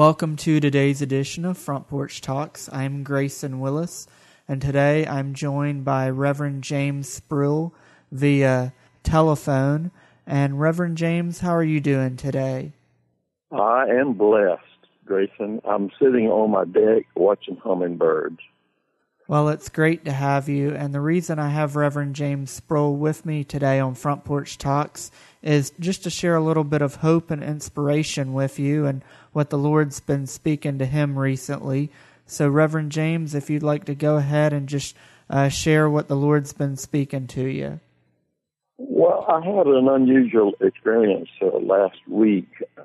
Welcome to today's edition of Front Porch Talks. I'm Grayson Willis, and today I'm joined by Reverend James Sproul via telephone. And Reverend James, how are you doing today? I am blessed, Grayson. I'm sitting on my deck watching hummingbirds. Well, it's great to have you, and the reason I have Reverend James Sproul with me today on Front Porch Talks is just to share a little bit of hope and inspiration with you and what the Lord's been speaking to him recently. So, Reverend James, if you'd like to go ahead and just share what the Lord's been speaking to you. Well, I had an unusual experience last week.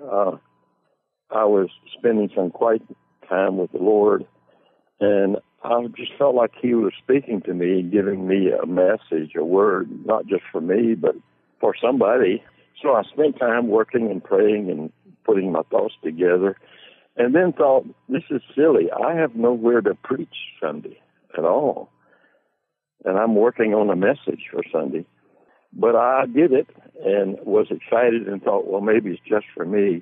I was spending some quiet time with the Lord, and I just felt like he was speaking to me, giving me a message, a word, not just for me, but for somebody. So I spent time working and praying and putting my thoughts together, and then thought, this is silly. I have nowhere to preach Sunday at all, and I'm working on a message for Sunday. But I did it and was excited and thought, well, maybe it's just for me.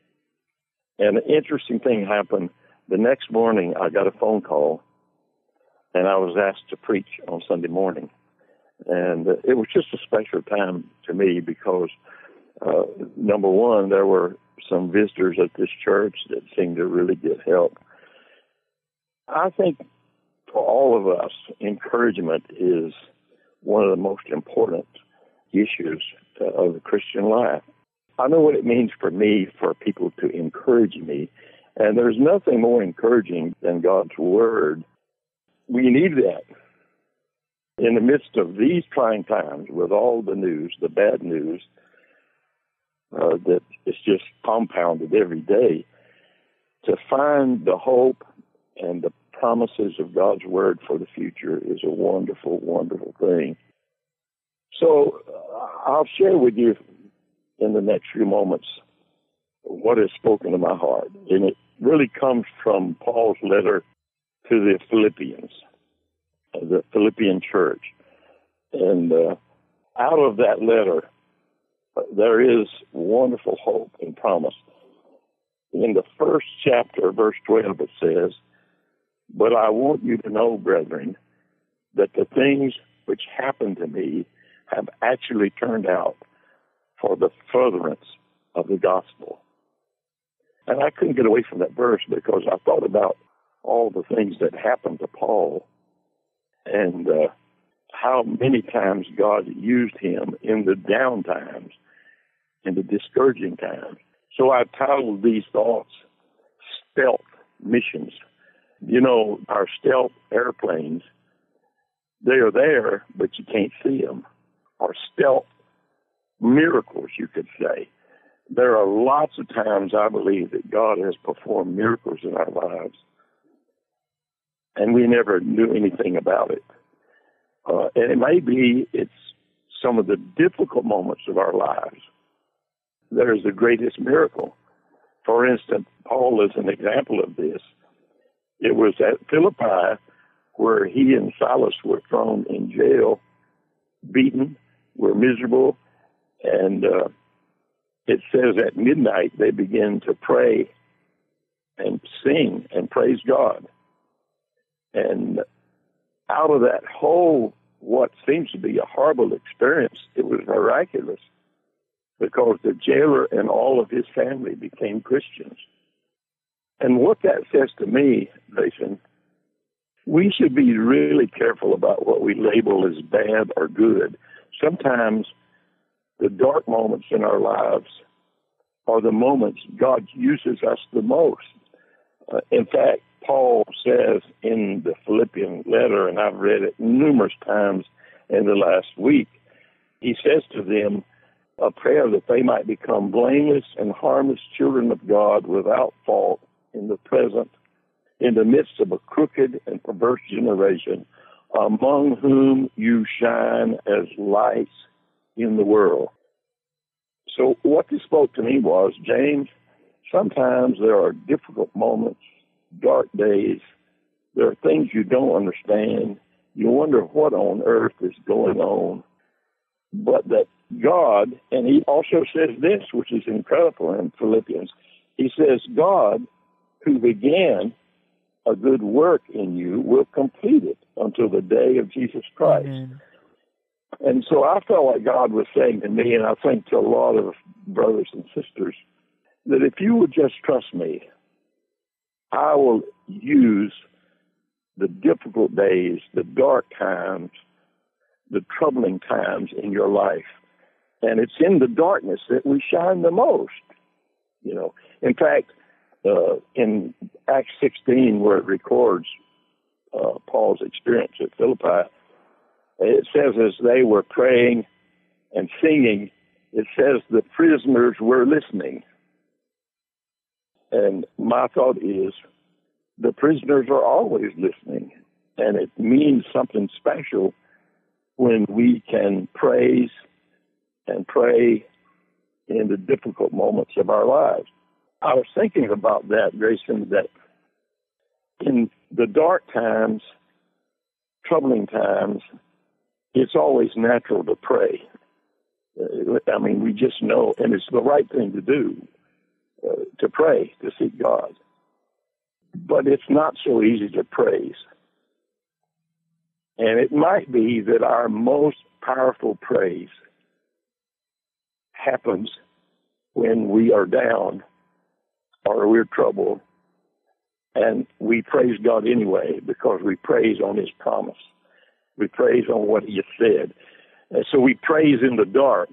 And an interesting thing happened. The next morning, I got a phone call, and I was asked to preach on Sunday morning. And it was just a special time to me because, number one, there were some visitors at this church that seemed to really get help. I think for all of us, encouragement is one of the most important issues of the Christian life. I know what it means for me, for people to encourage me, and there's nothing more encouraging than God's Word. We need that. In the midst of these trying times, with all the news, the bad news, that is just compounded every day, to find the hope and the promises of God's Word for the future is a wonderful, wonderful thing. So I'll share with you in the next few moments what is spoken to my heart. And it really comes from Paul's letter to the Philippians, the Philippian church. And out of that letter, there is wonderful hope and promise. In the first chapter, verse 12, it says, "But I want you to know, brethren, that the things which happened to me have actually turned out for the furtherance of the gospel." And I couldn't get away from that verse because I thought about all the things that happened to Paul and how many times God used him in the down times, in the discouraging times. So I titled these thoughts, Stealth Missions. You know, our stealth airplanes, they are there, but you can't see them. Or stealth miracles, you could say. There are lots of times I believe that God has performed miracles in our lives, and we never knew anything about it. And it may be it's some of the difficult moments of our lives that is the greatest miracle. For instance, Paul is an example of this. It was at Philippi where he and Silas were thrown in jail, beaten, were miserable, and it says at midnight they began to pray and sing and praise God. And out of that whole, what seems to be a horrible experience, it was miraculous because the jailer and all of his family became Christians. And what that says to me, Jason, we should be really careful about what we label as bad or good. Sometimes the dark moments in our lives are the moments God uses us the most. In fact, Paul says in the Philippian letter, and I've read it numerous times in the last week, he says to them a prayer that they might become blameless and harmless children of God without fault in the midst of a crooked and perverse generation, among whom you shine as lights in the world. So what this spoke to me was, James, sometimes there are difficult moments, dark days. There are things you don't understand. You wonder what on earth is going on. But that God, and he also says this, which is incredible in Philippians, he says, God who began a good work in you will complete it until the day of Jesus Christ. Amen. And so I felt like God was saying to me, and I think to a lot of brothers and sisters, that if you would just trust me, I will use the difficult days, the dark times, the troubling times in your life. And it's in the darkness that we shine the most. You know, in fact, in Acts 16, where it records Paul's experience at Philippi, it says as they were praying and singing, it says the prisoners were listening. And my thought is, the prisoners are always listening, and it means something special when we can praise and pray in the difficult moments of our lives. I was thinking about that, Grayson, that in the dark times, troubling times, it's always natural to pray. I mean, we just know, and it's the right thing to do, to pray, to seek God. But it's not so easy to praise. And it might be that our most powerful praise happens when we are down or we're troubled, and we praise God anyway because we praise on His promise. We praise on what He has said. And so we praise in the dark.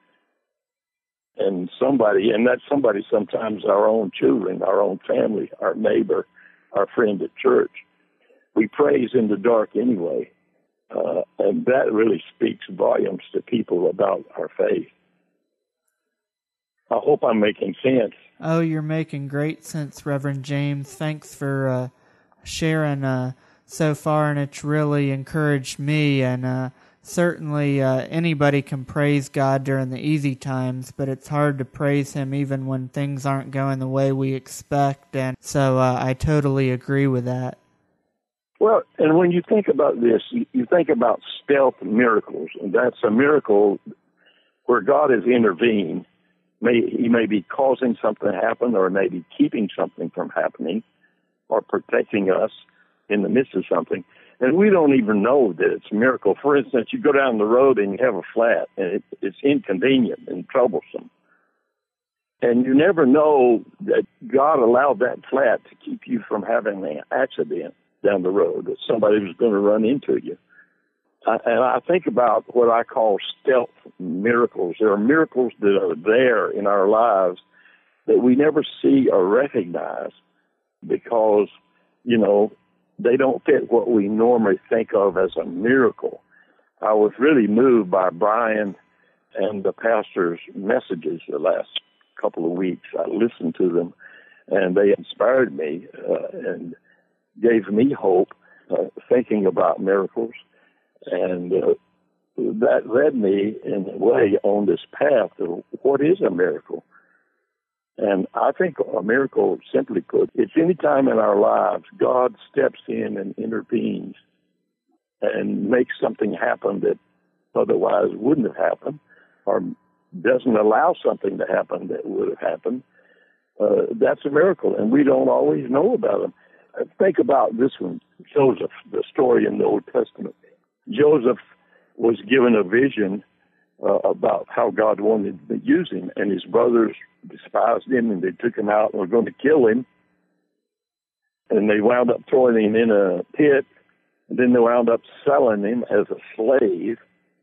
And that somebody sometimes our own children, our own family, our neighbor, our friend at church. We praise in the dark anyway. And that really speaks volumes to people about our faith. I hope I'm making sense. Oh, you're making great sense, Reverend James. Thanks for sharing so far, and it's really encouraged me. And certainly anybody can praise God during the easy times, but it's hard to praise Him even when things aren't going the way we expect. And so I totally agree with that. Well, and when you think about this, you think about stealth miracles, and that's a miracle where God has intervened. He may be causing something to happen, or maybe keeping something from happening, or protecting us in the midst of something. And we don't even know that it's a miracle. For instance, you go down the road and you have a flat, and it's inconvenient and troublesome. And you never know that God allowed that flat to keep you from having an accident down the road, that somebody was going to run into you. And I think about what I call stealth miracles. There are miracles that are there in our lives that we never see or recognize because, you know, they don't fit what we normally think of as a miracle. I was really moved by Brian and the pastor's messages the last couple of weeks. I listened to them, and they inspired me and gave me hope, thinking about miracles. And that led me, in a way, on this path of what is a miracle. And I think a miracle, simply put, it's any time in our lives God steps in and intervenes and makes something happen that otherwise wouldn't have happened, or doesn't allow something to happen that would have happened. That's a miracle, and we don't always know about them. Think about this one, Joseph, the story in the Old Testament. Joseph was given a vision about how God wanted to use him, and his brothers despised him, and they took him out and were going to kill him. And they wound up throwing him in a pit, and then they wound up selling him as a slave.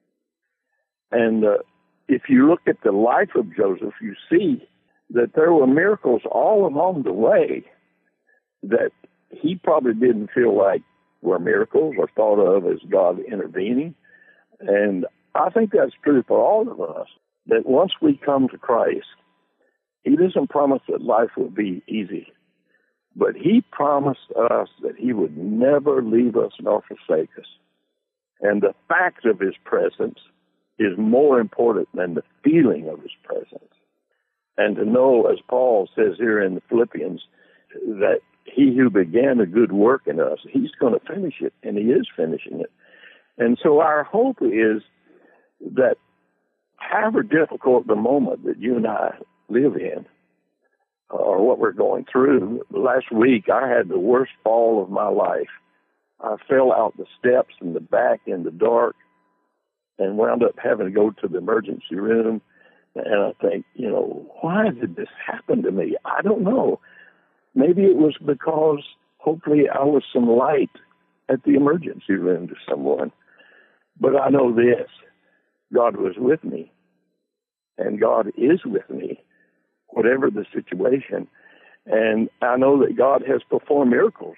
And if you look at the life of Joseph, you see that there were miracles all along the way that he probably didn't feel like were miracles or thought of as God intervening. And I think that's true for all of us, that once we come to Christ, He doesn't promise that life will be easy, but He promised us that He would never leave us nor forsake us. And the fact of His presence is more important than the feeling of His presence. And to know, as Paul says here in the Philippians, that He who began a good work in us, He's going to finish it, and He is finishing it. And so our hope is that however difficult the moment that you and I live in, or what we're going through. Last week, I had the worst fall of my life. I fell out the steps in the back in the dark and wound up having to go to the emergency room. And I think, why did this happen to me? I don't know. Maybe it was because hopefully I was some light at the emergency room to someone. But I know this, God was with me, and God is with me, whatever the situation. And I know that God has performed miracles.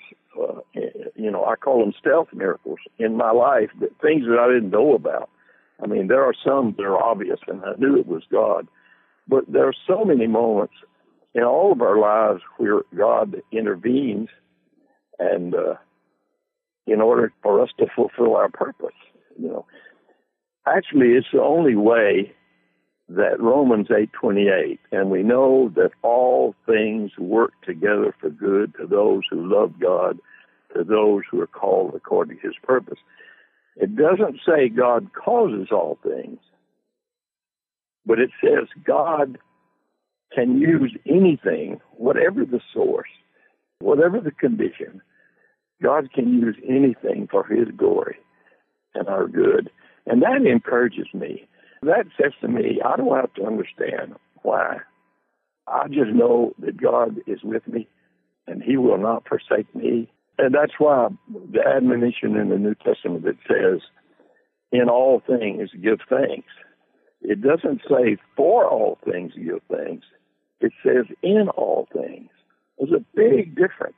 I call them stealth miracles in my life, but things that I didn't know about. I mean, there are some that are obvious, and I knew it was God. But there are so many moments in all of our lives where God intervenes and in order for us to fulfill our purpose. Actually, it's the only way that Romans 8:28, and we know that all things work together for good to those who love God, to those who are called according to his purpose. It doesn't say God causes all things, but it says God can use anything, whatever the source, whatever the condition. God can use anything for his glory and our good. And that encourages me. That says to me, I don't have to understand why. I just know that God is with me and he will not forsake me. And that's why the admonition in the New Testament that says, in all things give thanks. It doesn't say for all things give thanks. It says in all things. There's a big difference.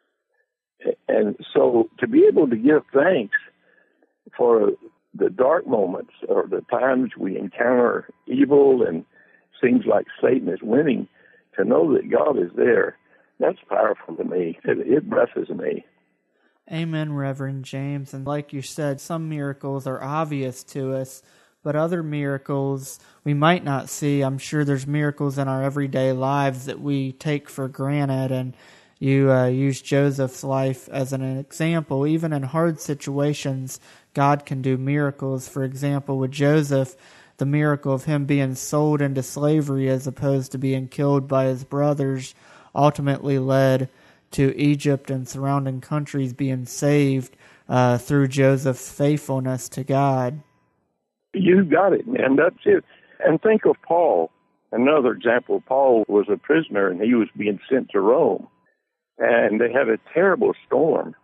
And so to be able to give thanks for the dark moments or the times we encounter evil and seems like Satan is winning, to know that God is there, that's powerful to me. It blesses me. Amen, Reverend James. And like you said, some miracles are obvious to us, but other miracles we might not see. I'm sure there's miracles in our everyday lives that we take for granted, and you use Joseph's life as an example. Even in hard situations, God can do miracles. For example, with Joseph, the miracle of him being sold into slavery as opposed to being killed by his brothers ultimately led to Egypt and surrounding countries being saved through Joseph's faithfulness to God. You got it, man. That's it. And think of Paul. Another example, Paul was a prisoner and he was being sent to Rome. And they had a terrible storm.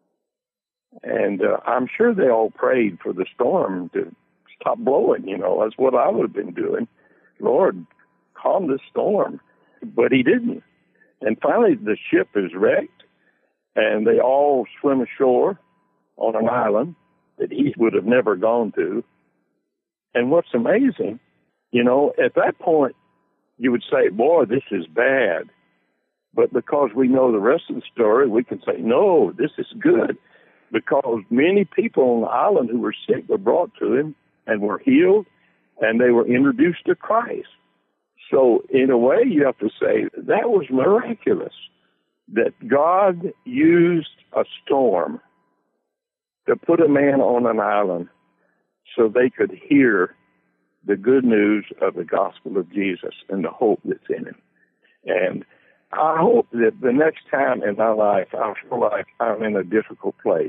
And I'm sure they all prayed for the storm to stop blowing, That's what I would have been doing. Lord, calm the storm. But he didn't. And finally the ship is wrecked, and they all swim ashore on an island that he would have never gone to. And what's amazing, at that point, you would say, boy, this is bad. But because we know the rest of the story, we can say, no, this is good. Because many people on the island who were sick were brought to him and were healed, and they were introduced to Christ. So in a way, you have to say that was miraculous, that God used a storm to put a man on an island so they could hear the good news of the gospel of Jesus and the hope that's in him. And I hope that the next time in my life I feel like I'm in a difficult place,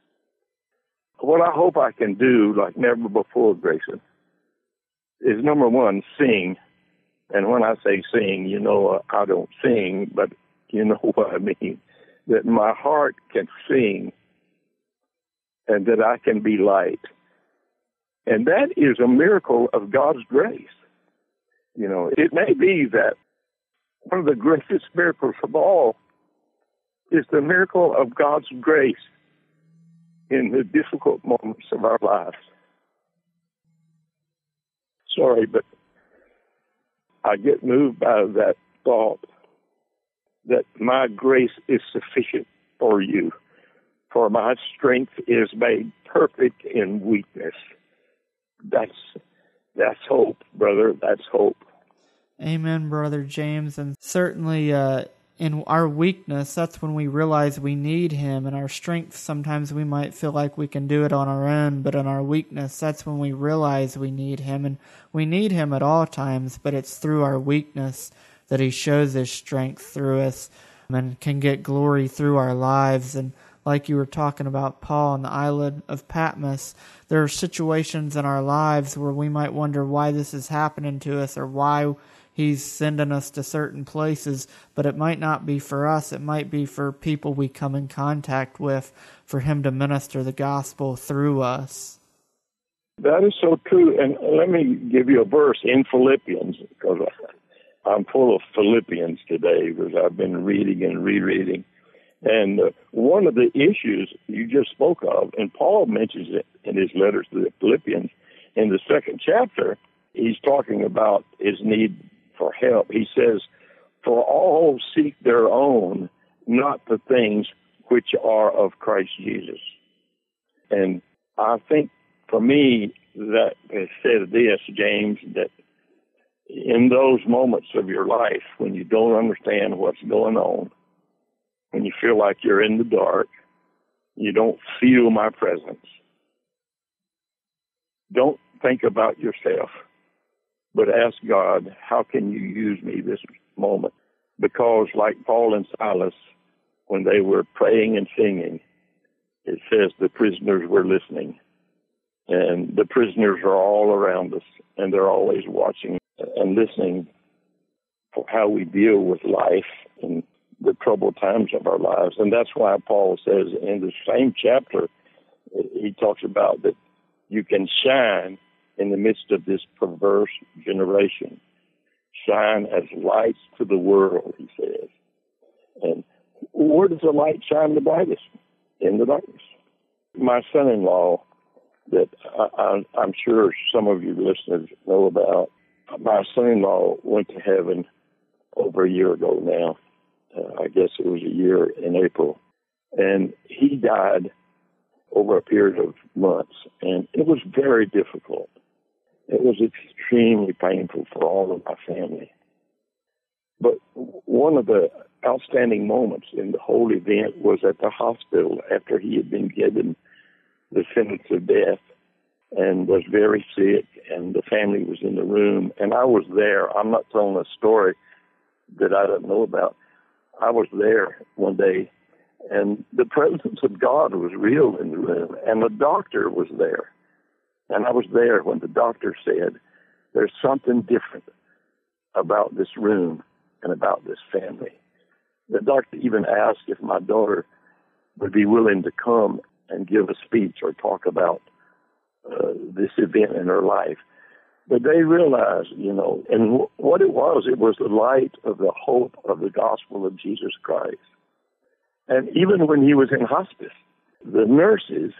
what I hope I can do like never before, Grayson, is number one, sing. And when I say sing, I don't sing, but you know what I mean, that my heart can sing and that I can be light. And that is a miracle of God's grace. It may be that one of the greatest miracles of all is the miracle of God's grace in the difficult moments of our lives. Sorry, but I get moved by that thought that my grace is sufficient for you, for my strength is made perfect in weakness. That's hope, brother. That's hope. Amen, Brother James. And certainly in our weakness, that's when we realize we need him. In our strength, sometimes we might feel like we can do it on our own, but in our weakness, that's when we realize we need him. And we need him at all times, but it's through our weakness that he shows his strength through us and can get glory through our lives. And like you were talking about Paul on the island of Patmos, there are situations in our lives where we might wonder why this is happening to us or why he's sending us to certain places, but it might not be for us. It might be for people we come in contact with, for him to minister the gospel through us. That is so true. And let me give you a verse in Philippians, because I'm full of Philippians today, because I've been reading and rereading. And one of the issues you just spoke of, and Paul mentions it in his letters to the Philippians, in the 2nd chapter, he's talking about his need for help. He says, "For all seek their own, not the things which are of Christ Jesus." And I think for me, that it said this, James, that in those moments of your life when you don't understand what's going on, when you feel like you're in the dark, you don't feel my presence, don't think about yourself, but ask God, how can you use me this moment? Because like Paul and Silas, when they were praying and singing, it says the prisoners were listening. And the prisoners are all around us, and they're always watching and listening for how we deal with life and the troubled times of our lives. And that's why Paul says in the same chapter, he talks about that you can shine in the midst of this perverse generation. Shine as lights to the world, he says. And where does the light shine the brightest? In the darkness. My son-in-law, that I'm sure some of you listeners know about, my son-in-law went to heaven over a year ago now. I guess it was a year in April. And he died over a period of months. And it was very difficult. It was extremely painful for all of my family. But one of the outstanding moments in the whole event was at the hospital after he had been given the sentence of death and was very sick, and the family was in the room, and I was there. I'm not telling a story that I don't know about. I was there one day, and the presence of God was real in the room, and the doctor was there. And I was there when the doctor said, "There's something different about this room and about this family." The doctor even asked if my daughter would be willing to come and give a speech or talk about this event in her life. But they realized, and what it was the light of the hope of the gospel of Jesus Christ. And even when he was in hospice, the nurses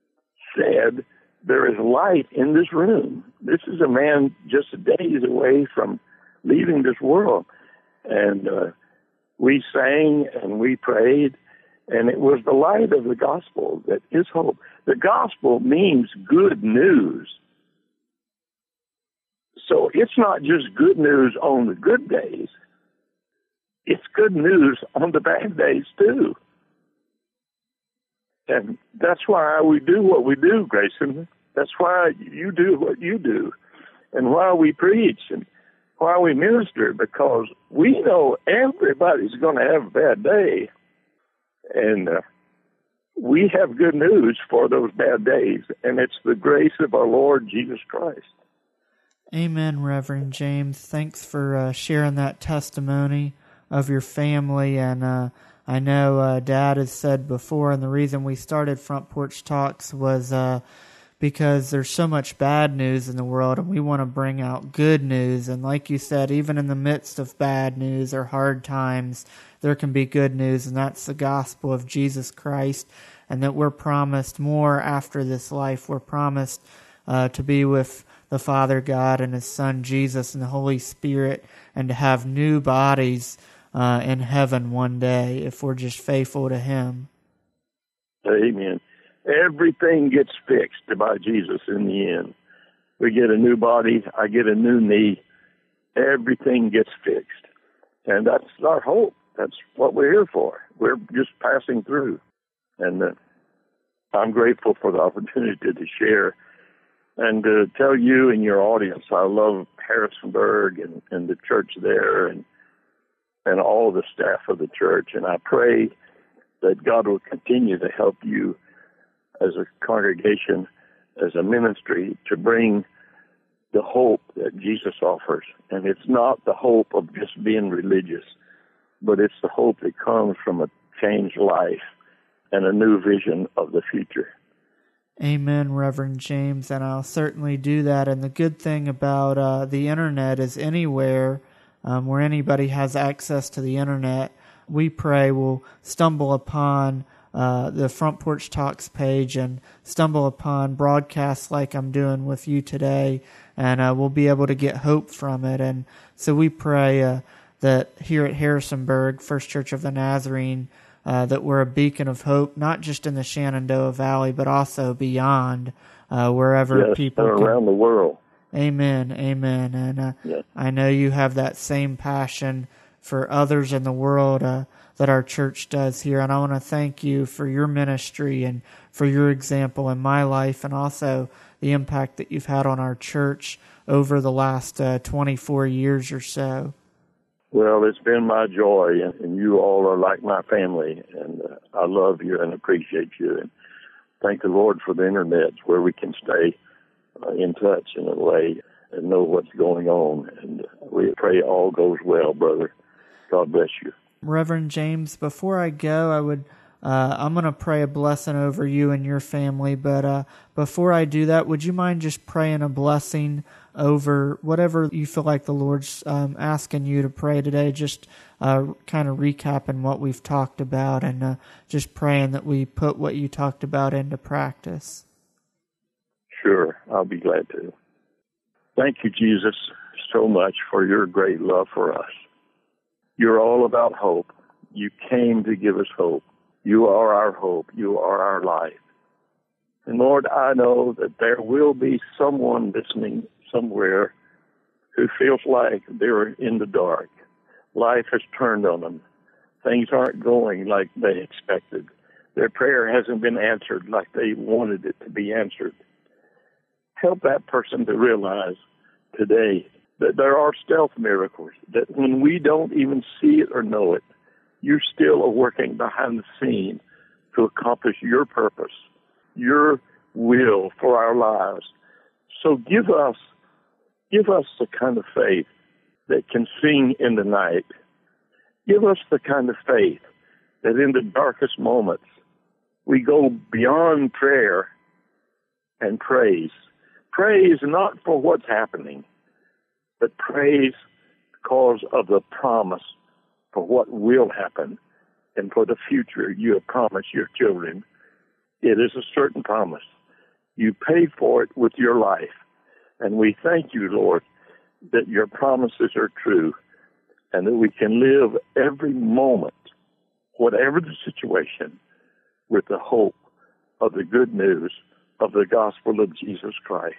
said, "There is light in this room. This is a man just days away from leaving this world." And we sang and we prayed, and it was the light of the gospel that is hope. The gospel means good news. So it's not just good news on the good days. It's good news on the bad days too. And that's why we do what we do, Grayson. That's why you do what you do, and why we preach and why we minister, because we know everybody's going to have a bad day. And we have good news for those bad days, and it's the grace of our Lord Jesus Christ. Amen, Reverend James. Thanks for sharing that testimony of your family. And I know Dad has said before, and the reason we started Front Porch Talks was because there's so much bad news in the world, and we want to bring out good news. And like you said, even in the midst of bad news or hard times, there can be good news, and that's the gospel of Jesus Christ, and that we're promised more after this life. We're promised to be with the Father God and His Son Jesus and the Holy Spirit, and to have new bodies in heaven one day if we're just faithful to Him. Amen. Everything gets fixed by Jesus in the end. We get a new body. I get a new knee. Everything gets fixed. And that's our hope. That's what we're here for. We're just passing through. And I'm grateful for the opportunity to share and to tell you and your audience I love Harrisonburg and the church there. And and all the staff of the church. And I pray that God will continue to help you as a congregation, as a ministry, to bring the hope that Jesus offers. And it's not the hope of just being religious, but it's the hope that comes from a changed life and a new vision of the future. Amen, Reverend James, and I'll certainly do that. And the good thing about the internet is anywhere where anybody has access to the internet, we pray will stumble upon the Front Porch Talks page and stumble upon broadcasts like I'm doing with you today, and we'll be able to get hope from it. And so we pray that here at Harrisonburg, First Church of the Nazarene, that we're a beacon of hope, not just in the Shenandoah Valley, but also beyond, wherever people around the world. Amen, amen. And I know you have that same passion for others in the world that our church does here. And I want to thank you for your ministry and for your example in my life, and also the impact that you've had on our church over the last 24 years or so. Well, it's been my joy, and you all are like my family, and I love you and appreciate you. And thank the Lord for the internet, where we can stay in touch in a way and know what's going on. And we pray all goes well, brother. God bless you. Reverend James, before I go, I'm going to pray a blessing over you and your family, but before I do that, would you mind just praying a blessing over whatever you feel like the Lord's asking you to pray today, just kind of recapping what we've talked about and just praying that we put what you talked about into practice? Sure, I'll be glad to. Thank you, Jesus, so much for your great love for us. You're all about hope. You came to give us hope. You are our hope. You are our life. And Lord, I know that there will be someone listening somewhere who feels like they're in the dark. Life has turned on them. Things aren't going like they expected. Their prayer hasn't been answered like they wanted it to be answered. Help that person to realize today that there are stealth miracles, that when we don't even see it or know it, you still are working behind the scene to accomplish your purpose, your will for our lives. So give us the kind of faith that can sing in the night. Give us the kind of faith that in the darkest moments we go beyond prayer and praise. Praise not for what's happening, but praise because of the promise for what will happen and for the future you have promised your children. It is a certain promise. You paid for it with your life. And we thank you, Lord, that your promises are true and that we can live every moment, whatever the situation, with the hope of the good news of the gospel of Jesus Christ.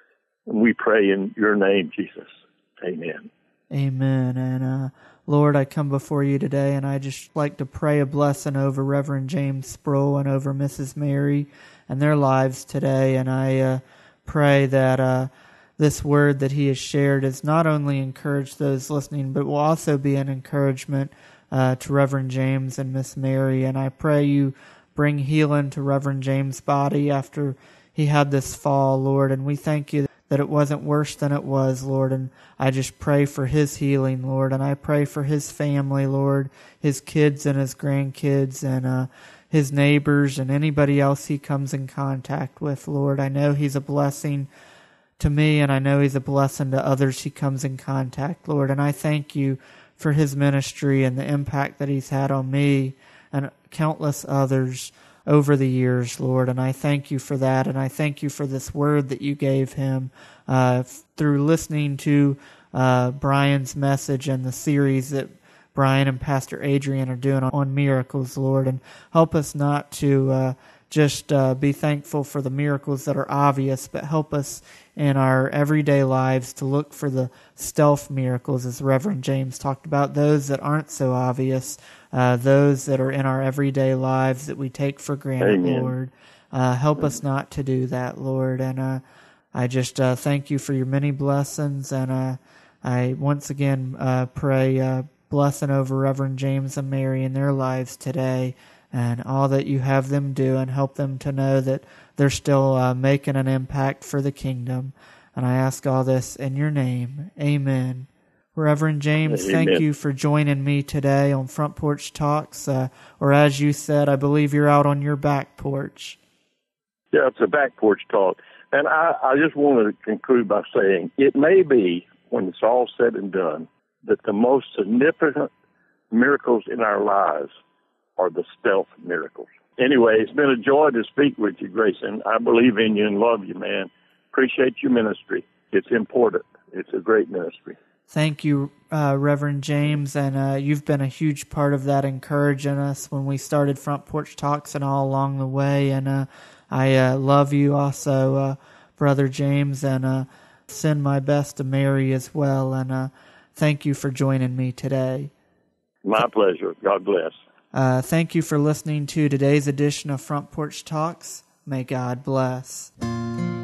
And we pray in your name, Jesus. Amen. Amen. And Lord, I come before you today, and I just like to pray a blessing over Reverend James Sproul and over Mrs. Mary and their lives today. And I pray that this word that he has shared has not only encouraged those listening, but will also be an encouragement to Reverend James and Miss Mary. And I pray you bring healing to Reverend James' body after he had this fall, Lord. And we thank you that it wasn't worse than it was, Lord. And I just pray for his healing, Lord. And I pray for his family, Lord, his kids and his grandkids and his neighbors and anybody else he comes in contact with, Lord. I know he's a blessing to me, and I know he's a blessing to others he comes in contact, Lord. And I thank you for his ministry and the impact that he's had on me and countless others over the years, Lord, and I thank you for that, and I thank you for this word that you gave him through listening to Brian's message and the series that Brian and Pastor Adrian are doing on miracles, Lord, and help us not to just be thankful for the miracles that are obvious, but help us in our everyday lives to look for the stealth miracles, as Reverend James talked about, those that aren't so obvious, those that are in our everyday lives that we take for granted, Amen. Lord. Help us not to do that, Lord. And I just thank you for your many blessings, and I once again pray blessing over Reverend James and Mary in their lives today, and all that you have them do, and help them to know that they're still making an impact for the kingdom. And I ask all this in your name. Amen. Reverend James, Amen. Thank you for joining me today on Front Porch Talks, or as you said, I believe you're out on your back porch. Yeah, it's a back porch talk. And I just want to conclude by saying it may be, when it's all said and done, that the most significant miracles in our lives are the stealth miracles. Anyway, it's been a joy to speak with you, Grayson. I believe in you and love you, man. Appreciate your ministry. It's important. It's a great ministry. Thank you, Reverend James, and you've been a huge part of that, encouraging us when we started Front Porch Talks and all along the way. And I love you also, Brother James, and send my best to Mary as well. And thank you for joining me today. My pleasure. God bless. Thank you for listening to today's edition of Front Porch Talks. May God bless.